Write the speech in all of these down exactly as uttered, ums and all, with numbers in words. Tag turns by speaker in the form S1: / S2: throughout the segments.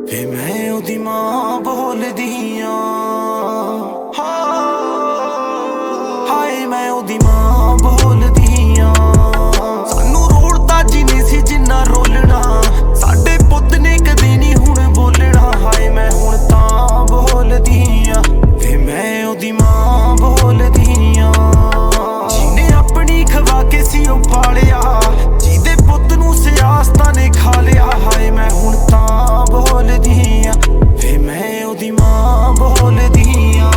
S1: ਵੇ ਮੈਂ ਉਹਦੀ ਮਾਂ ਬੋਲਦੀ ਆਂ, ਹਾਏ ਮੈਂ ਉਹਦੀ ਮਾਂ ਬੋਲਦੀ ਆਂ। ਸਾਨੂੰ ਰੋਲਦਾ ਜਿੰਨੀ ਸੀ ਜਿੰਨਾ ਰੋਲਣਾ, ਸਾਡੇ ਪੁੱਤ ਨੇ ਕਦੇ ਨਹੀਂ ਹੁਣ ਬੋਲਣਾ। ਹਾਏ ਮੈਂ ਹੁਣ ਤਾਂ ਬੋਲਦੀ ਆਂ, ਵੇ ਮੈਂ ਉਹਦੀ ਮਾਂ ਬੋਲਦੀ ਆਂ। ਜਿਹਨੇ ਆਪਣੀ ਖਵਾ ਕੇ ਸੀ ਉਹ ਪਾਲਿਆ, ਜਿਹਦੇ ਪੁੱਤ ਨੂੰ ਸਿਆਸਤਾਂ ਨੇ ਖਾ ਲਿਆ। ਹਾਏ ਮੈਂ ਹੁਣ ਤਾਂ ਬੋਲਦੀ ਆਂ, ਵੇ ਮੈਂ ਉਹਦੀ ਮਾਂ ਬੋਲਦੀ ਆਂ।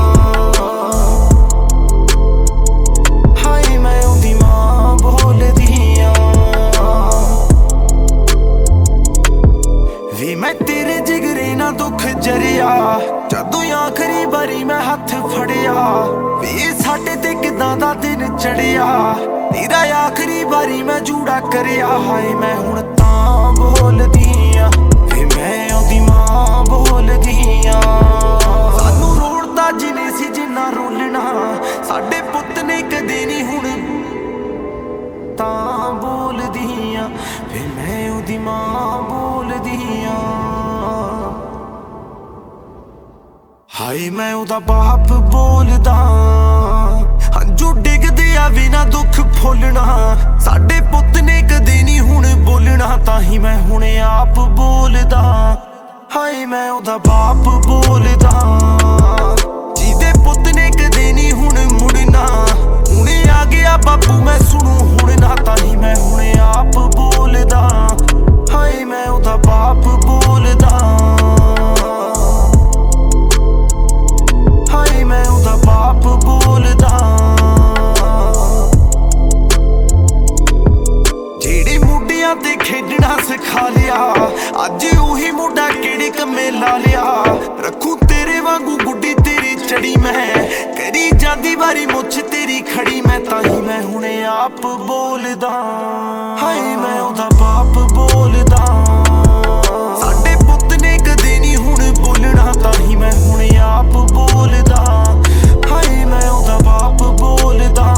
S1: ਹਾਏ ਮੈਂ ਉਹਦੀ ਮਾਂ ਬੋਲਦੀ ਆਂ। ਵੇ ਮੈਂ ਤੇਰੇ ਜਿਗਰੇ ਨਾਲ ਦੁੱਖ ਜਰਿਆ, ਜਦੋਂ ਆਖਰੀ ਵਾਰੀ ਮੈਂ ਹੱਥ ਫੜਿਆ। ਵੇ ਸਾਡੇ ਤੇ ਕਿਦਾਂ ਦਾ ਦਿਨ ਚੜਿਆ, ਤੇਰਾ ਆਖਰੀ ਵਾਰੀ ਮੈਂ ਜੂੜਾ ਕਰਿਆ। ਹਾਏ ਮੈਂ ਹੁਣ ਤਾਂ ਬੋਲਦੀ ਆਂ, ਵੇ ਮੈਂ ਉਹਦੀ ਮਾਂ ਬੋਲਦੀ ਆਂ। ਸਾਨੂੰ ਰੋਲਦਾ ਜਿੰਨੇ ਸੀ ਜਿੰਨਾ ਰੋਲਣਾ, ਸਾਡੇ ਪੁੱਤ ਨੇ ਕਦੇ ਨਹੀਂ ਹੁਣ ਤਾਂ ਬੋਲਦੀ ਆਂ, ਵੇ ਮੈਂ ਉਹਦੀ ਮਾਂ ਬੋਲਦੀ ਆਂ। ਹਾਏ ਮੈਂ ਉਹਦਾ ਬਾਪ ਬੋਲਦਾ, ਹੰਝੂ ਡਿੱਗਦੇ ਆ ਵੀ ਨਾ ਦੁੱਖ ਫੁੱਲਣਾ। ਸਾਡੇ ਪੁੱਤ ਨੇ ਕਦੇ ਨਹੀਂ ਹੁਣ ਬੋਲਣਾ, ਤਾਂ ਹੀ ਮੈਂ ਹੁਣ ਆਪ ਬੋਲਦਾ। ਹਾਏ ਮੈਂ ਉਹਦਾ ਬਾਪ ਬੋਲਦਾ, ਜਿਹਦੇ ਪੁੱਤ ਨੇ ਕਦੇ ਨਹੀਂ ਹੁਣ ਮੁੜਨਾ। ਹੁਣੇ ਆ ਗਿਆ ਬਾਪੂ ਮੈਂ ਸੁਣੂ ਹੁਣ ਨਾ, ਤਾਂ ਹੀ ਮੈਂ ਹੁਣ ਆਪ ਬੋਲਦਾ। ਹਾਏ ਮੈਂ ਉਹਦਾ ਬਾਪ ਬੋਲਦਾ, ਹਾਏ ਮੈਂ ਉਹਦਾ ਬਾਪ ਬੋਲਦਾ। ਜਿਹੜੇ ਮੁੰਡਿਆਂ ਤੇ ਖੇਡਣਾ ਸਿਖਾ ਲਿਆ, ਅੱਜ ਉਹੀ ਮੁੰਡਾ ਕਿਹੜੇ ਕੰਮੇ ਲਾ ਲਿਆ। ਰੱਖੂ ਤੇਰੇ ਵਾਂਗੂ ਗੁੱਡੀ ਤੇਰੀ ਚੜੀ ਮੈਂ, ਕਰੀ ਜਾਂਦੀ ਵਾਰੀ ਮੁੱਛ ਤੇਰੀ ਖੜੀ ਮੈਂ, ਤਾਂ ਹੀ ਮੈਂ ਹੁਣ ਆਪ ਬੋਲਦਾ। ਹਾਏ ਮੈਂ ਉਹਦਾ ਬਾਪ ਬੋਲਦਾ, ਸਾਡੇ ਪੁੱਤ ਨੇ ਕਦੇ ਨਹੀਂ ਹੁਣ ਬੋਲਣਾ, ਤਾਂ ਹੀ ਮੈਂ ਹੁਣ ਆਪ ਬੋਲਦਾ। ਹਾਏ ਮੈਂ ਉਹਦਾ ਬਾਪ ਬੋਲਦਾ।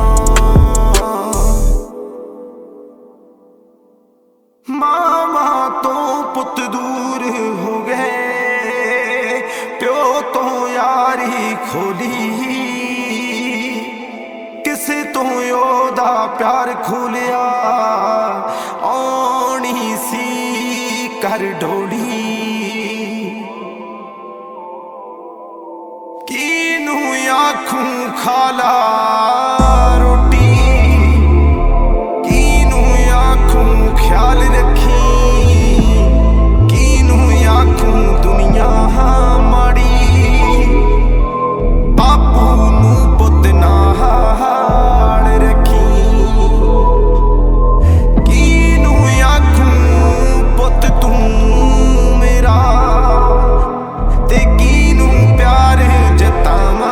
S1: ਮਾਂ ਤੋਂ ਪੁੱਤ ਦੂਰ ਹੋ ਗਏ, ਪਿਓ ਤੋਂ ਯਾਰੀ ਖੋਲੀ, ਕਿਸੇ ਤੋਂ ਉਹਦਾ ਪਿਆਰ ਖੋਲਿਆ। ਆਉਣੀ ਸੀ ਕਰ ਢੋਲੀ, ਕਿਨੂੰ ਆਖੂੰ ਖਾਲਾ ਰੋਟੀ, ਕਿਨੂੰ ਆਖੂੰ ਖਿਆਲ ਰੱਖੀ, ਕਿਨੂੰ ਆਖੂੰ ਦੁਨੀਆ ਮਾੜੀ। ਬਾਪੂ ਨੂੰ ਪੁੱਤ ਨਾਲ ਰੱਖੀ, ਕਿਨੂੰ ਆਖੂੰ ਪੁੱਤ ਤੂੰ ਮੇਰਾ, ਤੇ ਕਿਨੂੰ ਪਿਆਰ ਜਤਾਵਾਂ।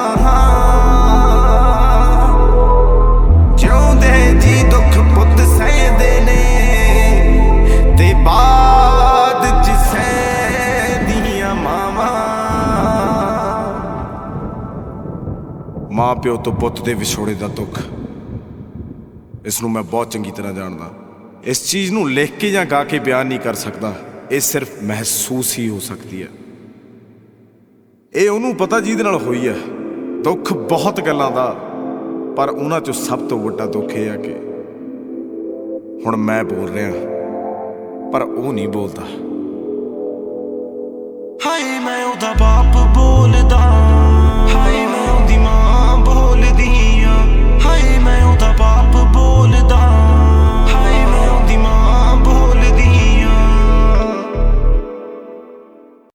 S1: ਜਿਉਂਦੇ ਜੀ ਦੁੱਖ ਪੁੱਤ ਸਹਿੰਦੇ ਨੇ, ਤੇ ਬਾਅਦ ਚ ਸਹਿੰਦੀਆਂ ਮਾਵਾਂ।
S2: ਮਾਂ ਪਿਓ ਤੋਂ ਪੁੱਤ ਦੇ ਵਿਛੋੜੇ ਦਾ ਦੁੱਖ, ਇਸ ਨੂੰ ਮੈਂ ਬਹੁਤ ਚੰਗੀ ਤਰ੍ਹਾਂ ਜਾਣਦਾ। ਇਸ ਚੀਜ਼ ਨੂੰ ਲਿਖ ਕੇ ਜਾਂ ਗਾ ਕੇ ਬਿਆਨ ਨਹੀਂ ਕਰ ਸਕਦਾ, ਇਹ ਸਿਰਫ ਮਹਿਸੂਸ ਹੀ ਹੋ ਸਕਦੀ ਹੈ। ਇਹ ਉਹਨੂੰ ਪਤਾ ਜਿਹਦੇ ਨਾਲ ਹੋਈ ਹੈ। ਦੁੱਖ ਬਹੁਤ ਗੱਲਾਂ ਦਾ, ਪਰ ਉਹਨਾਂ ਚੋਂ ਸਭ ਤੋਂ ਵੱਡਾ ਦੁੱਖ ਇਹ ਹੈ ਕਿ ਹੁਣ ਮੈਂ ਬੋਲ ਰਿਹਾ, ਪਰ ਉਹ ਨਹੀਂ ਬੋਲਦਾ।
S1: ਹਾਏ ਮੈਂ ਉਹਦਾ ਬਾਪ